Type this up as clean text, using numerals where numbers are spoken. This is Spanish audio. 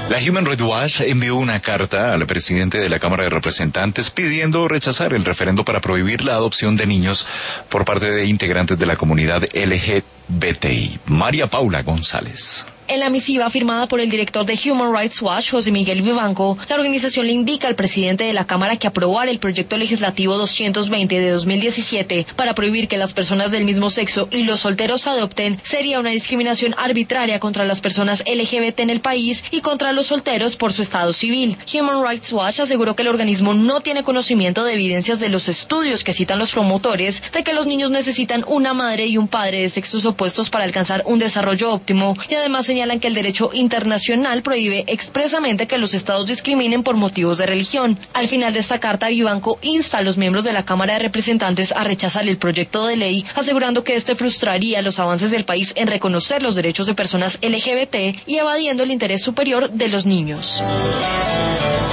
La Human Rights Watch envió una carta al presidente de la Cámara de Representantes pidiendo rechazar el referendo para prohibir la adopción de niños por parte de integrantes de la comunidad LGBTI. María Paula González. En la misiva firmada por el director de Human Rights Watch, José Miguel Vivanco, la organización le indica al presidente de la Cámara que aprobar el proyecto legislativo 220 de 2017 para prohibir que las personas del mismo sexo y los solteros adopten sería una discriminación arbitraria contra las personas LGBT en el país y contra los solteros por su estado civil. Human Rights Watch aseguró que el organismo no tiene conocimiento de evidencias de los estudios que citan los promotores de que los niños necesitan una madre y un padre de sexos opuestos para alcanzar un desarrollo óptimo, y además señalan que el derecho internacional prohíbe expresamente que los estados discriminen por motivos de religión. Al final de esta carta, Vivanco insta a los miembros de la Cámara de Representantes a rechazar el proyecto de ley, asegurando que este frustraría los avances del país en reconocer los derechos de personas LGBT y evadiendo el interés superior de los niños.